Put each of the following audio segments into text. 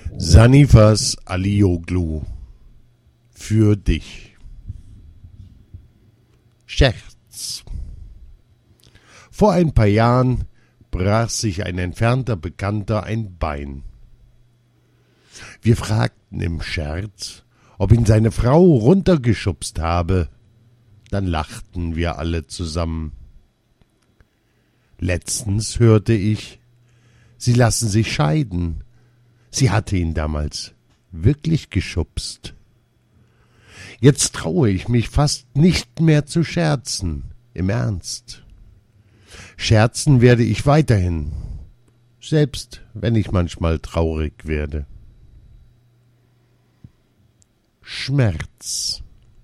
Sanifas Alioglu für dich. Scherz. Vor ein paar Jahren brach sich ein entfernter Bekannter ein Bein. Wir fragten im Scherz, ob ihn seine Frau runtergeschubst habe. Dann lachten wir alle zusammen. Letztens hörte ich, sie lassen sich scheiden. Sie hatte ihn damals wirklich geschubst. Jetzt traue ich mich fast nicht mehr zu scherzen, im Ernst. Scherzen werde ich weiterhin, selbst wenn ich manchmal traurig werde. Schmerz.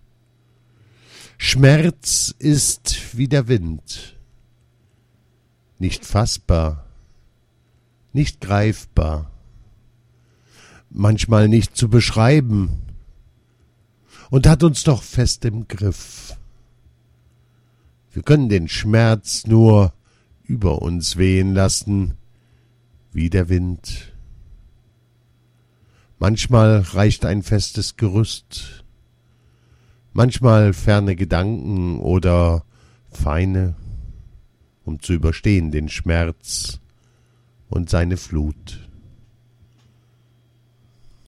Schmerz ist wie der Wind. Nicht fassbar, nicht greifbar, manchmal nicht zu beschreiben und hat uns doch fest im Griff. Wir können den Schmerz nur über uns wehen lassen, wie der Wind. Manchmal reicht ein festes Gerüst, manchmal ferne Gedanken oder feine, um zu überstehen den Schmerz und seine Flut.